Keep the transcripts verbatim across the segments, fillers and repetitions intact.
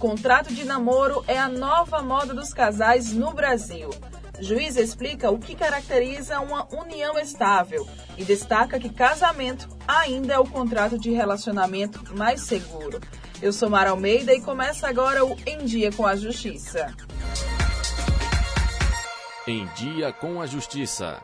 contrato de namoro é a nova moda dos casais no Brasil. O juiz explica o que caracteriza uma união estável e destaca que casamento ainda é o contrato de relacionamento mais seguro. Eu sou Mara Almeida e começa agora o Em Dia com a Justiça. Em Dia com a Justiça.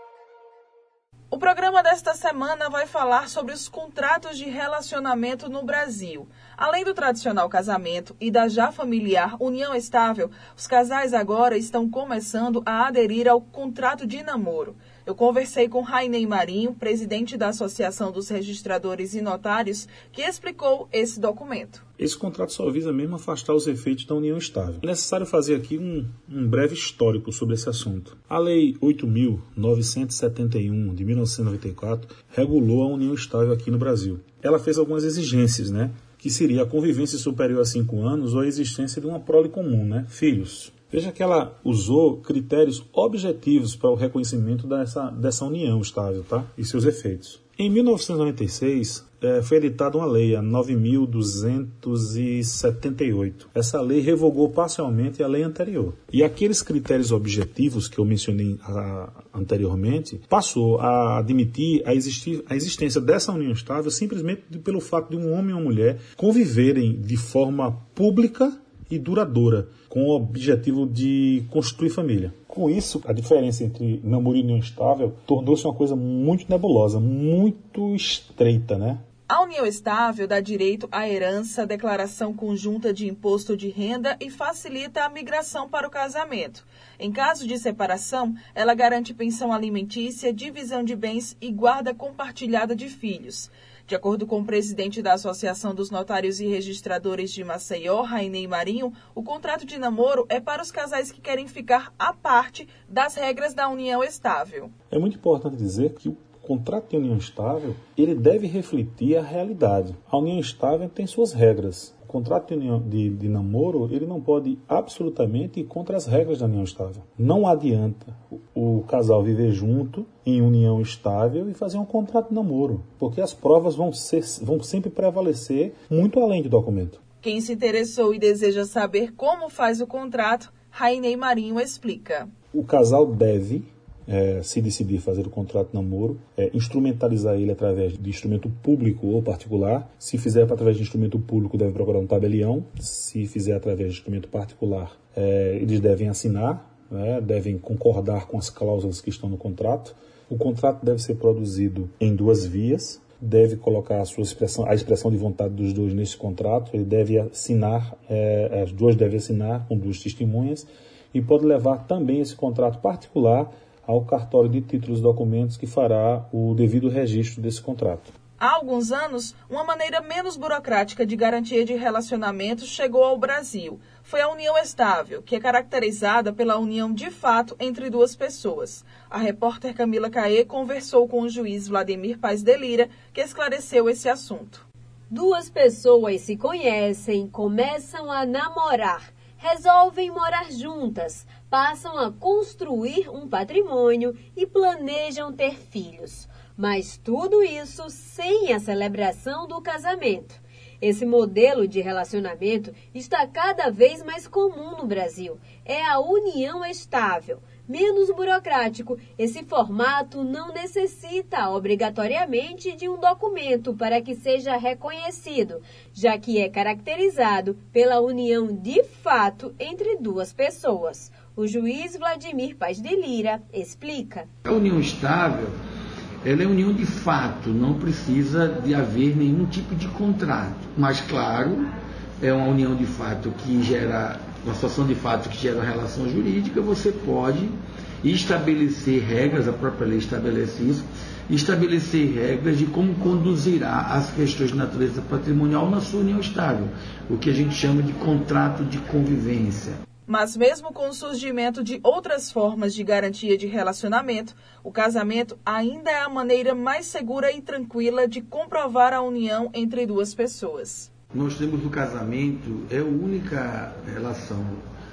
O programa desta semana vai falar sobre os contratos de relacionamento no Brasil. Além do tradicional casamento e da já familiar união estável, os casais agora estão começando a aderir ao contrato de namoro. Eu conversei com Rainei Marinho, presidente da Associação dos Registradores e Notários, que explicou esse documento. Esse contrato só visa mesmo afastar os efeitos da união estável. É necessário fazer aqui um, um breve histórico sobre esse assunto. A Lei oito mil novecentos e setenta e um, de mil novecentos e noventa e quatro, regulou a união estável aqui no Brasil. Ela fez algumas exigências, né? Que seria a convivência superior a cinco anos ou a existência de uma prole comum, né? Filhos. Veja que ela usou critérios objetivos para o reconhecimento dessa, dessa união estável, tá? E seus efeitos. Em mil novecentos e noventa e seis, eh, foi editada uma lei, a nove mil duzentos e setenta e oito. Essa lei revogou parcialmente a lei anterior. E aqueles critérios objetivos que eu mencionei a, anteriormente, passou a admitir a, existir, a existência dessa união estável simplesmente pelo fato de um homem e uma mulher conviverem de forma pública e duradoura, com o objetivo de construir família. Com isso, a diferença entre namoro e união estável tornou-se uma coisa muito nebulosa, muito estreita, né? A união estável dá direito à herança, declaração conjunta de imposto de renda e facilita a migração para o casamento. Em caso de separação, ela garante pensão alimentícia, divisão de bens e guarda compartilhada de filhos. De acordo com o presidente da Associação dos Notários e Registradores de Maceió, Rainei Marinho, o contrato de namoro é para os casais que querem ficar à parte das regras da união estável. É muito importante dizer que o contrato de união estável, ele deve refletir a realidade. A união estável tem suas regras. O contrato de, união, de, de namoro, ele não pode absolutamente ir contra as regras da união estável. Não adianta o, o casal viver junto em união estável e fazer um contrato de namoro, porque as provas vão, ser, vão sempre prevalecer muito além do documento. Quem se interessou e deseja saber como faz o contrato, Rainei Marinho explica. O casal deve... É, se decidir fazer o contrato de namoro, é, instrumentalizar ele através de instrumento público ou particular. Se fizer através de instrumento público, deve procurar um tabelião. Se fizer através de instrumento particular, é, eles devem assinar, né, devem concordar com as cláusulas que estão no contrato. O contrato deve ser produzido em duas vias, deve colocar a, sua expressão, a expressão de vontade dos dois nesse contrato, ele deve assinar, é, as duas devem assinar com duas testemunhas, e pode levar também esse contrato particular ao cartório de títulos e documentos que fará o devido registro desse contrato. Há alguns anos, uma maneira menos burocrática de garantia de relacionamento chegou ao Brasil. Foi a união estável, que é caracterizada pela união de fato entre duas pessoas. A repórter Camila Caê conversou com o juiz Vladimir Paz de Lira, que esclareceu esse assunto. Duas pessoas se conhecem, começam a namorar, resolvem morar juntas, passam a construir um patrimônio e planejam ter filhos. Mas tudo isso sem a celebração do casamento. Esse modelo de relacionamento está cada vez mais comum no Brasil. É a união estável. Menos burocrático, esse formato não necessita obrigatoriamente de um documento para que seja reconhecido, já que é caracterizado pela união de fato entre duas pessoas. O juiz Vladimir Paz de Lira explica. A união estável, ela é união de fato, não precisa de haver nenhum tipo de contrato. Mas, claro, é uma união de fato que gera, uma situação de fato que gera uma relação jurídica, você pode estabelecer regras, a própria lei estabelece isso, estabelecer regras de como conduzirá as questões de natureza patrimonial na sua união estável, o que a gente chama de contrato de convivência. Mas mesmo com o surgimento de outras formas de garantia de relacionamento, o casamento ainda é a maneira mais segura e tranquila de comprovar a união entre duas pessoas. Nós temos o casamento, é a única relação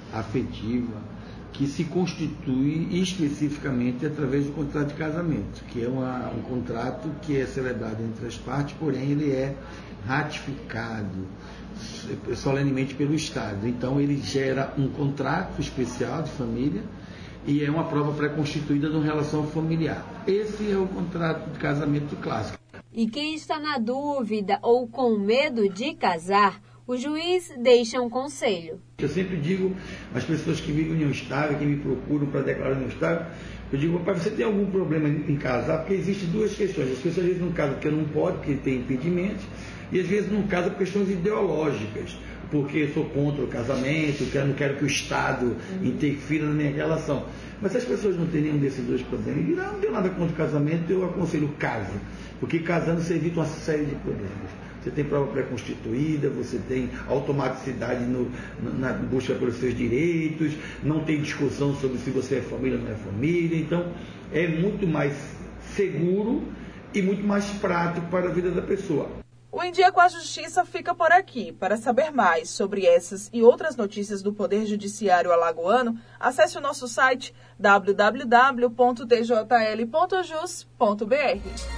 afetiva que se constitui especificamente através do contrato de casamento, que é uma, um contrato que é celebrado entre as partes, porém ele é ratificado, solenemente pelo Estado. Então ele gera um contrato especial de família e é uma prova pré-constituída de uma relação familiar. Esse é o contrato de casamento clássico. E quem está na dúvida ou com medo de casar, o juiz deixa um conselho. Eu sempre digo às pessoas que vivem em união estável, que me procuram para declarar união estável, eu digo, pai, você tem algum problema em casar? Porque existem duas questões. As pessoas às vezes não casam porque não pode, porque tem impedimentos, e às vezes não casam por questões ideológicas, porque eu sou contra o casamento, eu não quero que o Estado interfira na minha relação. Mas se as pessoas não têm nenhum desses dois problemas, e não tenho nada contra o casamento, eu aconselho case, porque casando você evita uma série de problemas. Você tem prova pré-constituída, você tem automaticidade no, na busca pelos seus direitos, não tem discussão sobre se você é família ou não é família. Então, é muito mais seguro e muito mais prático para a vida da pessoa. O Em Dia com a Justiça fica por aqui. Para saber mais sobre essas e outras notícias do Poder Judiciário alagoano, acesse o nosso site w w w ponto t j l ponto jus ponto b r.